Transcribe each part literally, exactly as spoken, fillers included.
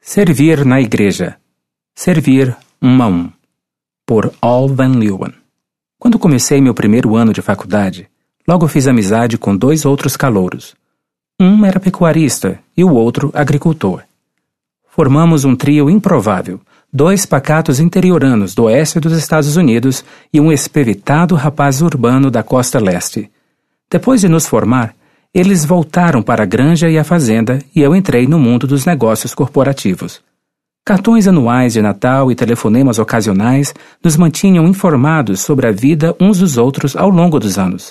Servir na Igreja. Servir um a um. Por Al Van Leeuwen. Quando comecei meu primeiro ano de faculdade, logo fiz amizade com dois outros calouros. Um era pecuarista e o outro agricultor. Formamos um trio improvável, dois pacatos interioranos do oeste dos Estados Unidos e um espevitado rapaz urbano da costa leste. Depois de nos formar, eles voltaram para a granja e a fazenda e eu entrei no mundo dos negócios corporativos. Cartões anuais de Natal e telefonemas ocasionais nos mantinham informados sobre a vida uns dos outros ao longo dos anos.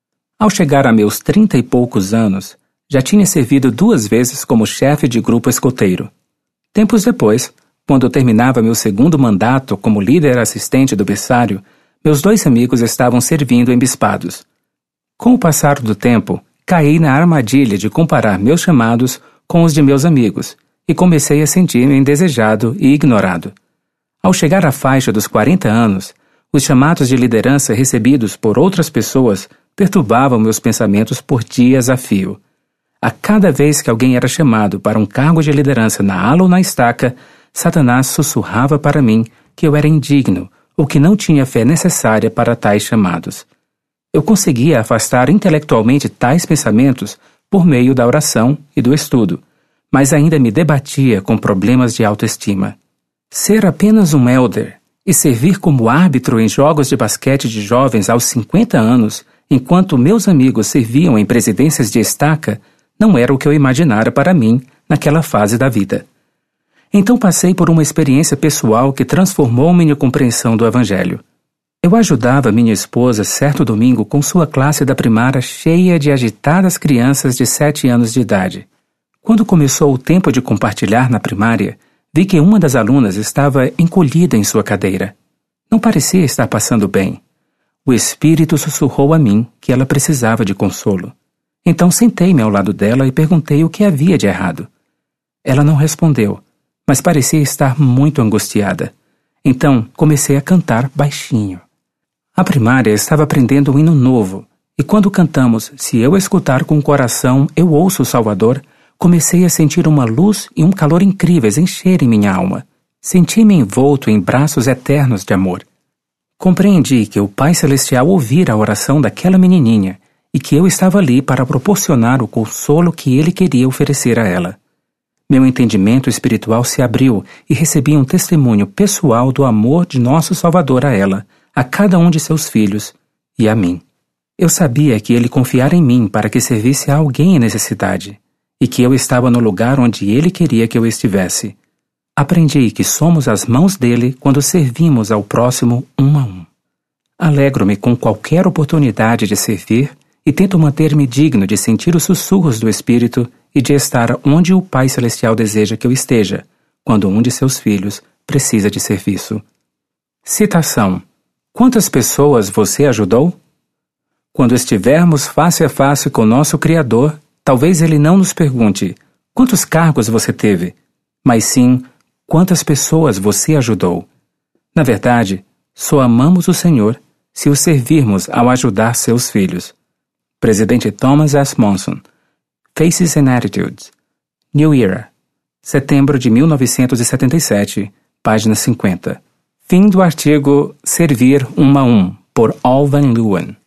Ao chegar a meus trinta e poucos anos, já tinha servido duas vezes como chefe de grupo escoteiro. Tempos depois, quando eu terminava meu segundo mandato como líder assistente do berçário, meus dois amigos estavam servindo em bispados. Com o passar do tempo, caí na armadilha de comparar meus chamados com os de meus amigos e comecei a sentir-me indesejado e ignorado. Ao chegar à faixa dos quarenta anos, os chamados de liderança recebidos por outras pessoas perturbavam meus pensamentos por dias a fio. A cada vez que alguém era chamado para um cargo de liderança na ala ou na estaca, Satanás sussurrava para mim que eu era indigno ou que não tinha fé necessária para tais chamados. Eu conseguia afastar intelectualmente tais pensamentos por meio da oração e do estudo, mas ainda me debatia com problemas de autoestima. Ser apenas um elder e servir como árbitro em jogos de basquete de jovens aos cinquenta anos, enquanto meus amigos serviam em presidências de estaca, não era o que eu imaginara para mim naquela fase da vida. Então passei por uma experiência pessoal que transformou minha compreensão do Evangelho. Eu ajudava minha esposa certo domingo com sua classe da primária cheia de agitadas crianças de sete anos de idade. Quando começou o tempo de compartilhar na primária, vi que uma das alunas estava encolhida em sua cadeira. Não parecia estar passando bem. O Espírito sussurrou a mim que ela precisava de consolo. Então sentei-me ao lado dela e perguntei o que havia de errado. Ela não respondeu, mas parecia estar muito angustiada. Então comecei a cantar baixinho. A primária estava aprendendo um hino novo, e quando cantamos Se Eu Escutar com o Coração, Eu Ouço o Salvador, comecei a sentir uma luz e um calor incríveis encherem minha alma. Senti-me envolto em braços eternos de amor. Compreendi que o Pai Celestial ouvira a oração daquela menininha e que eu estava ali para proporcionar o consolo que Ele queria oferecer a ela. Meu entendimento espiritual se abriu e recebi um testemunho pessoal do amor de nosso Salvador a ela, a cada um de seus filhos e a mim. Eu sabia que Ele confiara em mim para que servisse a alguém em necessidade e que eu estava no lugar onde Ele queria que eu estivesse. Aprendi que somos as mãos dele quando servimos ao próximo um a um. Alegro-me com qualquer oportunidade de servir e tento manter-me digno de sentir os sussurros do Espírito e de estar onde o Pai Celestial deseja que eu esteja, quando um de seus filhos precisa de serviço. Citação: quantas pessoas você ajudou? Quando estivermos face a face com nosso Criador, talvez Ele não nos pergunte quantos cargos você teve, mas sim quantas pessoas você ajudou. Na verdade, só amamos o Senhor se o servirmos ao ajudar seus filhos. Presidente Thomas S. Monson. Faces and Attitudes. New Era. Setembro de mil novecentos e setenta e sete, página cinquenta. Fim do artigo Servir um a um, por Al Van Leeuwen.